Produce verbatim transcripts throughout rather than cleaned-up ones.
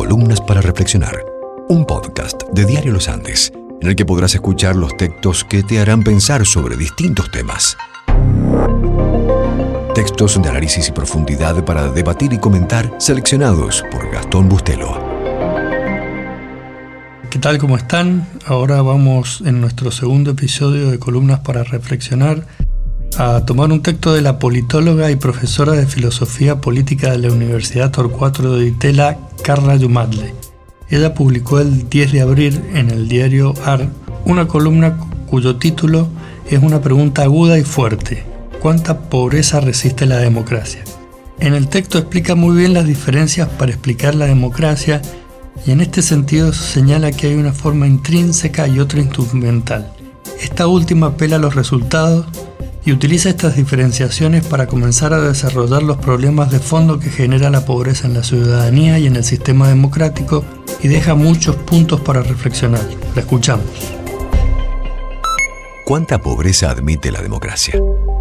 Columnas para Reflexionar, un podcast de Diario Los Andes, en el que podrás escuchar los textos que te harán pensar sobre distintos temas. Textos de análisis y profundidad para debatir y comentar, seleccionados por Gastón Bustelo. ¿Qué tal? ¿Cómo están? Ahora vamos en nuestro segundo episodio de Columnas para Reflexionar a tomar un texto de la politóloga y profesora de Filosofía Política de la Universidad Torcuato Di Tella, Carla Yumadle. Ella publicó el diez de abril en el diario A R una columna cuyo título es una pregunta aguda y fuerte: ¿cuánta pobreza resiste la democracia? En el texto explica muy bien las diferencias para explicar la democracia y en este sentido señala que hay una forma intrínseca y otra instrumental. Esta última apela a los resultados y utiliza estas diferenciaciones para comenzar a desarrollar los problemas de fondo que genera la pobreza en la ciudadanía y en el sistema democrático, y deja muchos puntos para reflexionar. La escuchamos. ¿Cuánta pobreza admite la democracia?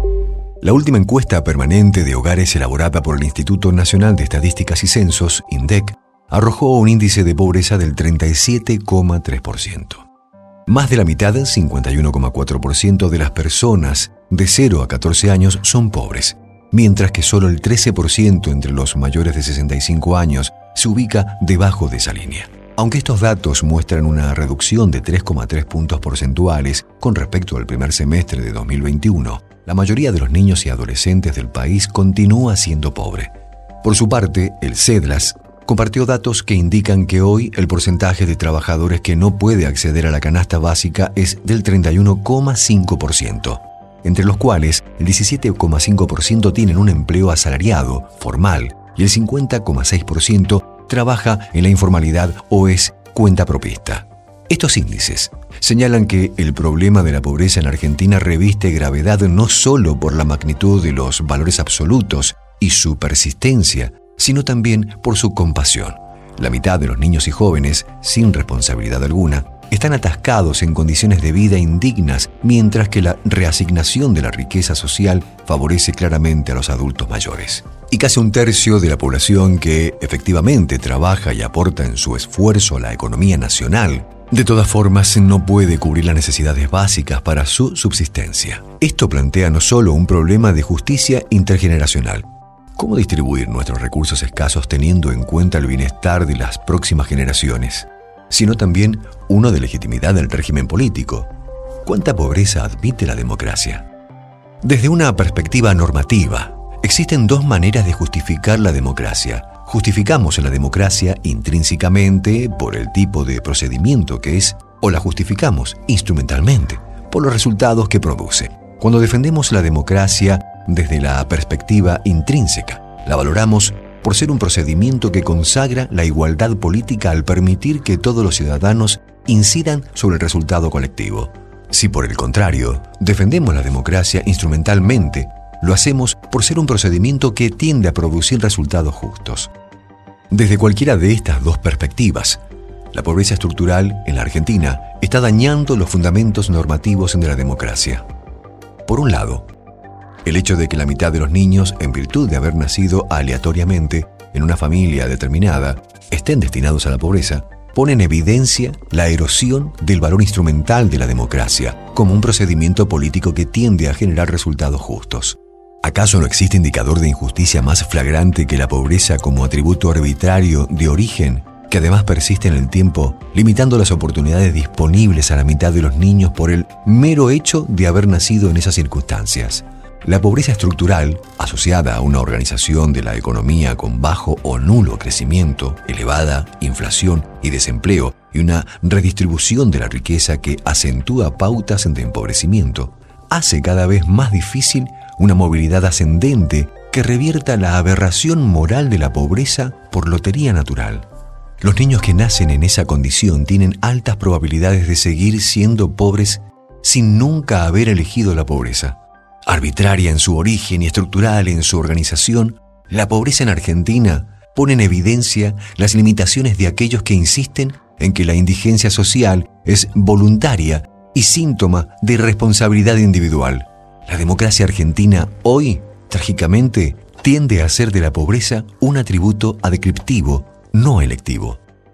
La última encuesta permanente de hogares elaborada por el Instituto Nacional de Estadísticas y Censos, INDEC, arrojó un índice de pobreza del treinta y siete coma tres por ciento. Más de la mitad, cincuenta y uno coma cuatro por ciento de las personas de cero a catorce años son pobres, mientras que solo el trece por ciento entre los mayores de sesenta y cinco años se ubica debajo de esa línea. Aunque estos datos muestran una reducción de tres coma tres puntos porcentuales con respecto al primer semestre de dos mil veintiuno, la mayoría de los niños y adolescentes del país continúa siendo pobre. Por su parte, el CEDLAS compartió datos que indican que hoy el porcentaje de trabajadores que no puede acceder a la canasta básica es del treinta y uno coma cinco por ciento, entre los cuales el diecisiete coma cinco por ciento tienen un empleo asalariado, formal, y el cincuenta coma seis por ciento trabaja en la informalidad o es cuentapropista. Estos índices señalan que el problema de la pobreza en Argentina reviste gravedad no solo por la magnitud de los valores absolutos y su persistencia, sino también por su compasión. La mitad de los niños y jóvenes, sin responsabilidad alguna, están atascados en condiciones de vida indignas, mientras que la reasignación de la riqueza social favorece claramente a los adultos mayores. Y casi un tercio de la población que efectivamente trabaja y aporta en su esfuerzo a la economía nacional, de todas formas no puede cubrir las necesidades básicas para su subsistencia. Esto plantea no solo un problema de justicia intergeneracional: ¿cómo distribuir nuestros recursos escasos teniendo en cuenta el bienestar de las próximas generaciones?, sino también uno de legitimidad del régimen político: ¿cuánta pobreza admite la democracia? Desde una perspectiva normativa, existen dos maneras de justificar la democracia. Justificamos la democracia intrínsecamente por el tipo de procedimiento que es, o la justificamos instrumentalmente por los resultados que produce. Cuando defendemos la democracia desde la perspectiva intrínseca, la valoramos por ser un procedimiento que consagra la igualdad política al permitir que todos los ciudadanos incidan sobre el resultado colectivo. Si por el contrario, defendemos la democracia instrumentalmente, lo hacemos por ser un procedimiento que tiende a producir resultados justos. Desde cualquiera de estas dos perspectivas, la pobreza estructural en la Argentina está dañando los fundamentos normativos de la democracia. Por un lado, el hecho de que la mitad de los niños, en virtud de haber nacido aleatoriamente en una familia determinada, estén destinados a la pobreza, pone en evidencia la erosión del valor instrumental de la democracia como un procedimiento político que tiende a generar resultados justos. ¿Acaso no existe indicador de injusticia más flagrante que la pobreza como atributo arbitrario de origen, que además persiste en el tiempo, limitando las oportunidades disponibles a la mitad de los niños por el mero hecho de haber nacido en esas circunstancias? La pobreza estructural, asociada a una organización de la economía con bajo o nulo crecimiento, elevada inflación y desempleo, y una redistribución de la riqueza que acentúa pautas de empobrecimiento, hace cada vez más difícil una movilidad ascendente que revierta la aberración moral de la pobreza por lotería natural. Los niños que nacen en esa condición tienen altas probabilidades de seguir siendo pobres sin nunca haber elegido la pobreza. Arbitraria en su origen y estructural en su organización, la pobreza en Argentina pone en evidencia las limitaciones de aquellos que insisten en que la indigencia social es voluntaria y síntoma de irresponsabilidad individual. La democracia argentina hoy, trágicamente, tiende a hacer de la pobreza un atributo adquisitivo, no electivo.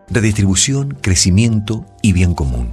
redistribución, crecimiento y bien común.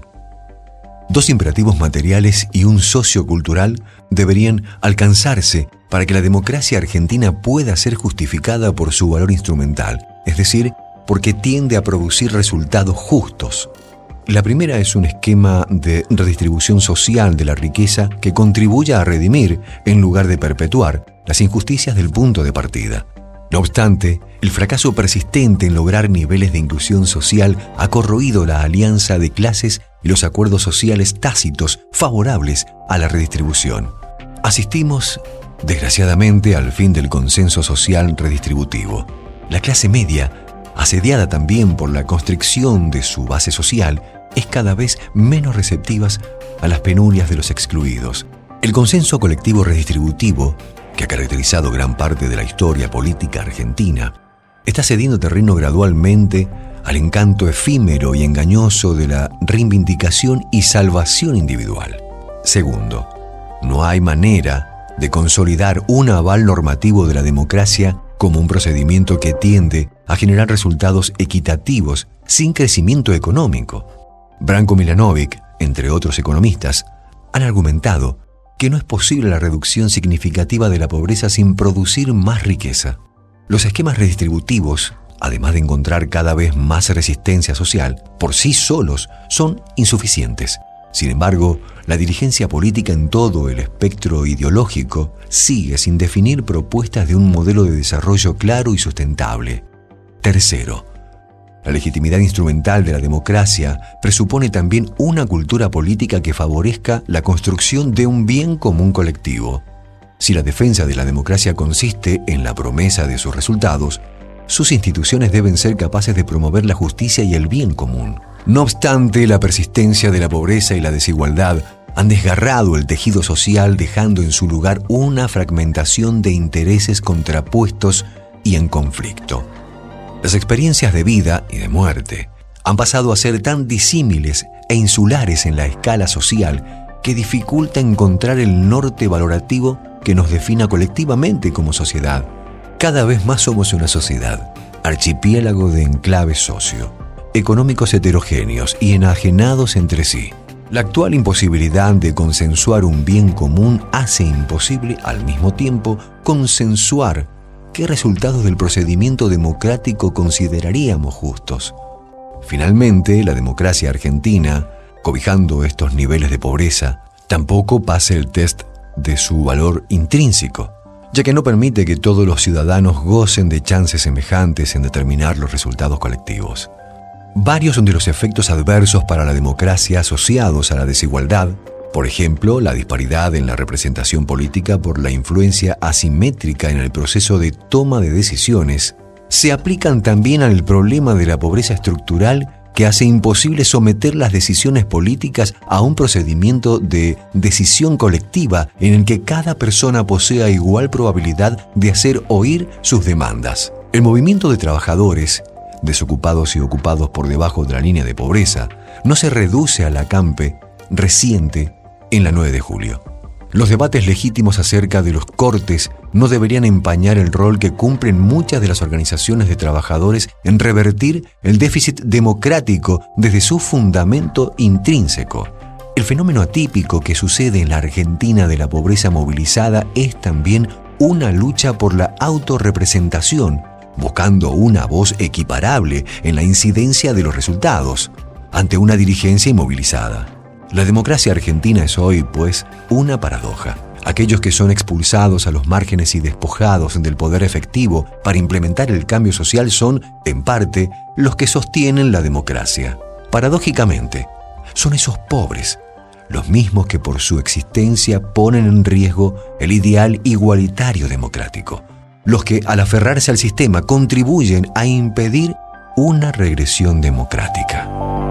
Dos imperativos materiales y un sociocultural deberían alcanzarse para que la democracia argentina pueda ser justificada por su valor instrumental, es decir, porque tiende a producir resultados justos. La primera es un esquema de redistribución social de la riqueza que contribuya a redimir, en lugar de perpetuar, las injusticias del punto de partida. No obstante, el fracaso persistente en lograr niveles de inclusión social ha corroído la alianza de clases y los acuerdos sociales tácitos favorables a la redistribución. Asistimos, desgraciadamente, al fin del consenso social redistributivo. La clase media, asediada también por la constricción de su base social, es cada vez menos receptiva a las penurias de los excluidos. El consenso colectivo redistributivo, que ha caracterizado gran parte de la historia política argentina, está cediendo terreno gradualmente al encanto efímero y engañoso de la reivindicación y salvación individual. Segundo, no hay manera de consolidar un aval normativo de la democracia como un procedimiento que tiende a generar resultados equitativos sin crecimiento económico. Branko Milanovic, entre otros economistas, han argumentado que no es posible la reducción significativa de la pobreza sin producir más riqueza. Los esquemas redistributivos, además de encontrar cada vez más resistencia social, por sí solos son insuficientes. Sin embargo, la dirigencia política en todo el espectro ideológico sigue sin definir propuestas de un modelo de desarrollo claro y sustentable. Tercero, la legitimidad instrumental de la democracia presupone también una cultura política que favorezca la construcción de un bien común colectivo. Si la defensa de la democracia consiste en la promesa de sus resultados, sus instituciones deben ser capaces de promover la justicia y el bien común. No obstante, la persistencia de la pobreza y la desigualdad han desgarrado el tejido social, dejando en su lugar una fragmentación de intereses contrapuestos y en conflicto. Las experiencias de vida y de muerte han pasado a ser tan disímiles e insulares en la escala social que dificulta encontrar el norte valorativo que nos defina colectivamente como sociedad. Cada vez más somos una sociedad, archipiélago de enclaves socio, económicos heterogéneos y enajenados entre sí. La actual imposibilidad de consensuar un bien común hace imposible al mismo tiempo consensuar qué resultados del procedimiento democrático consideraríamos justos. Finalmente, la democracia argentina, cobijando estos niveles de pobreza, tampoco pasa el test de su valor intrínseco, ya que no permite que todos los ciudadanos gocen de chances semejantes en determinar los resultados colectivos. Varios son de los efectos adversos para la democracia asociados a la desigualdad, por ejemplo, la disparidad en la representación política por la influencia asimétrica en el proceso de toma de decisiones, se aplican también al problema de la pobreza estructural que hace imposible someter las decisiones políticas a un procedimiento de decisión colectiva en el que cada persona posea igual probabilidad de hacer oír sus demandas. El movimiento de trabajadores, desocupados y ocupados por debajo de la línea de pobreza, no se reduce al acampe reciente en la nueve de julio. Los debates legítimos acerca de los cortes no deberían empañar el rol que cumplen muchas de las organizaciones de trabajadores en revertir el déficit democrático desde su fundamento intrínseco. El fenómeno atípico que sucede en la Argentina de la pobreza movilizada es también una lucha por la autorrepresentación, buscando una voz equiparable en la incidencia de los resultados ante una dirigencia inmovilizada. La democracia argentina es hoy, pues, una paradoja. Aquellos que son expulsados a los márgenes y despojados del poder efectivo para implementar el cambio social son, en parte, los que sostienen la democracia. Paradójicamente, son esos pobres, los mismos que por su existencia ponen en riesgo el ideal igualitario democrático, los que, al aferrarse al sistema, contribuyen a impedir una regresión democrática.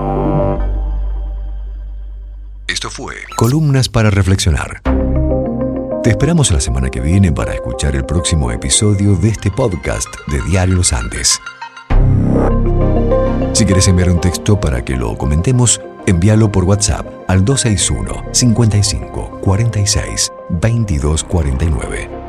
Esto fue Columnas para Reflexionar. Te esperamos la semana que viene para escuchar el próximo episodio de este podcast de Diario Los Andes. Si quieres enviar un texto para que lo comentemos, envíalo por WhatsApp al dos seis uno, cincuenta y cinco, cuarenta y seis, veintidós cuarenta y nueve.